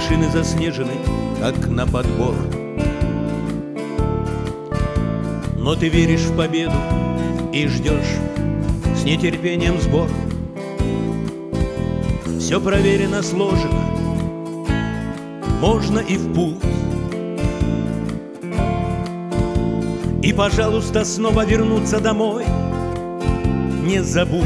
вершины заснежены, как на подбор. Но ты веришь в победу и ждешь с нетерпением сбор. Все проверено, сложено, можно и в путь. И, пожалуйста, снова вернуться домой не забудь.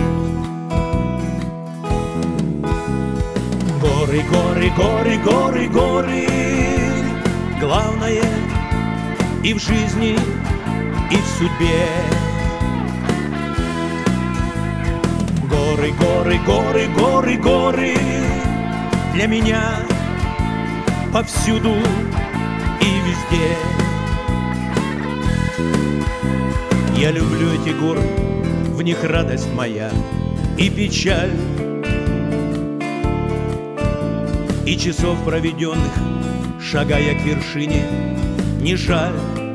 Горы, горы, горы, горы, горы, главное и в жизни, и в судьбе. Горы, горы, горы, горы, горы для меня повсюду и везде. Я люблю эти горы, в них радость моя и печаль. И часов проведенных, шагая к вершине, не жаль.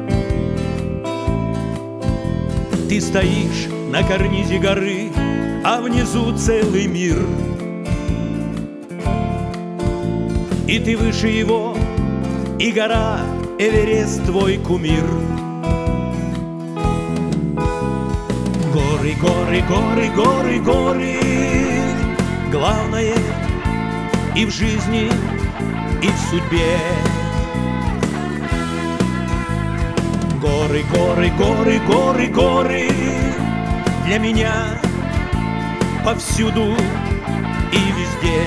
Ты стоишь на карнизе горы, а внизу целый мир. И ты выше его, и гора Эверест твой кумир. Горы, горы, горы, горы, горы, главное и в жизни, и в судьбе. Горы, горы, горы, горы, горы для меня повсюду и везде.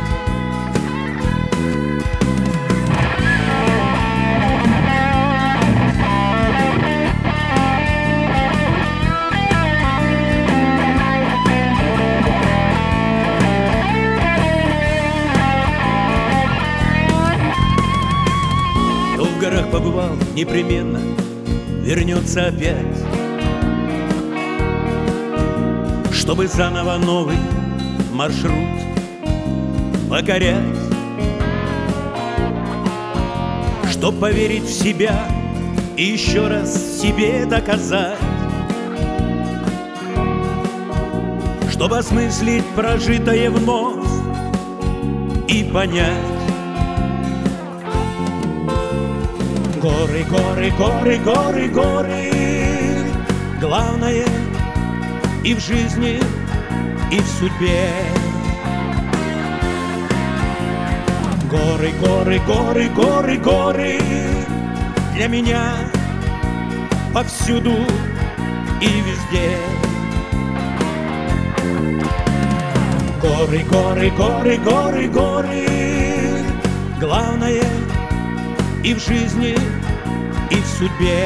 Кто в горах побывал, непременно вернется опять, чтобы заново новый маршрут покорять, чтоб поверить в себя и еще раз себе доказать, чтоб осмыслить прожитое вновь и понять. Горы, горы, горы, горы, горы, главное и в жизни, и в судьбе. Горы, горы, горы, горы, горы для меня повсюду и везде. Горы, горы, горы, горы, горы, главное и в жизни, и в судьбе.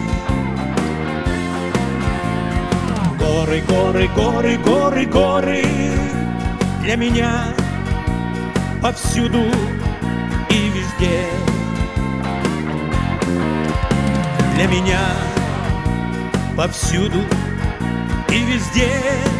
Горы, горы, горы, горы, горы для меня повсюду и везде. Для меня повсюду и везде.